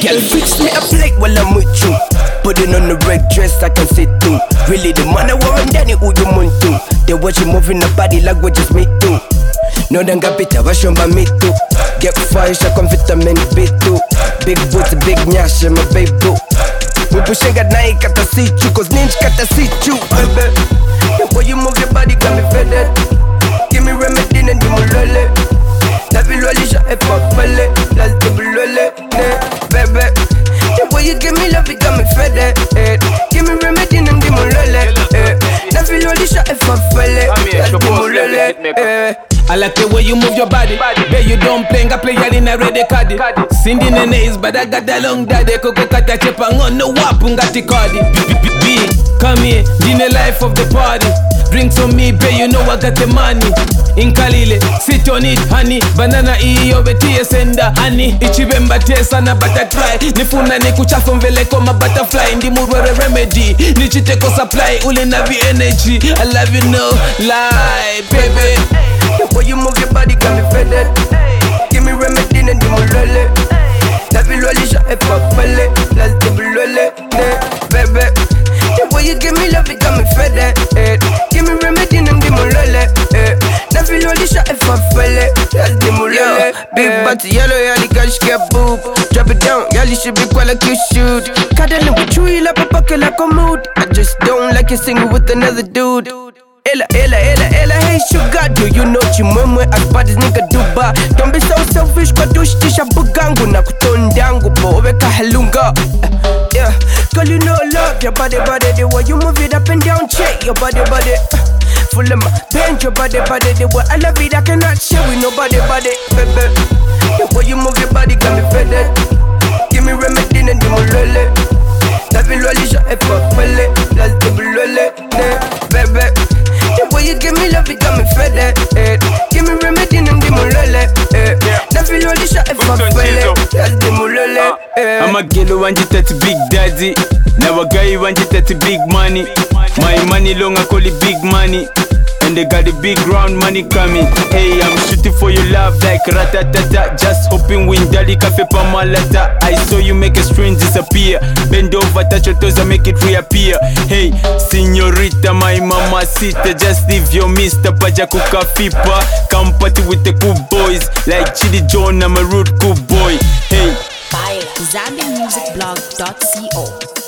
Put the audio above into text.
Girl, fix me a plate while I'm with you. Putting on the red dress I can sit through. Really the man I want Danny who you want to. They watch you moving the body like what just me too. No dan gapita wa shomba me too. Get fire sha vitamin B2. Big boots, big nyash, my baby boo. We pushing at night kata see you, cause ninja kata see you, baby. The way you move your body got me faded. Give me remedy and do mulole. La vie l'olisha et pas fallait. La double baby. The way you give me love it got me faded. Give me remedy and do mulole. La vie l'olisha et pas fallait. La double I like the way you move your body. Babe, you don't play, I play in a red card. Cindy nails, but I got that long daddy. Coco kata chepang on no wapungati cardi. B, come here, dinner life of the party. Drinks on me, babe, you know I got the money. In Kalile, sit on it, honey. Banana iyo betie senda, honey. Ichibemba tesa na butterfly. Nifuna ni kuchafu mvele koma butterfly. Ndi murwere remedy, nichiteko supply. Ule na vi energy, I love you no lie, baby. The way you move your body got me faded. Give me remedy and do mulole. La vie l'olisha et pas fallait. La double baby. The way you give me love it got me faded. Give me remedy and do mulole. La vie l'olisha et pas fallait. La double big body yellow, yali cash get boob. Drop it down, yali should be quite like you shoot. Cuddling with you, you like a bucket like a mood. I just don't like you singing with another dude. Ella, hey sugar, do you know chimwemwe as bad as nigga duba. Don't be so selfish, kwa dushtisha bugangu na kutondangu po weka halunga. Yeah, girl you know love your body, the way you move it up and down, check your body. Full of my bend your body, the way I love it I cannot share with nobody, baby. The way you move your body got me faded. Give me remedy and do mulole. La vie l'olisha et pas fallait. La double baby. The way you give me love, it got me faded. Give me remedy and do mulole. La vie l'olisha et pas fallait. La double I'm a girl who want it at big daddy. Now a guy who want it at big money. My money long I call it big money. And they got the big round money coming. Hey, I'm shooting for your love like ratatata. Just hoping Windali cafe pamalata. I saw you make a string disappear. Bend over, touch your toes and make it reappear. Hey, señorita, my mamacita. Just leave your Mr. Pajakuka Fipa. Come party with the cool boys. Like Chidi John, I'm a rude cool boy. Hey, by ZambianMusicBlog.co.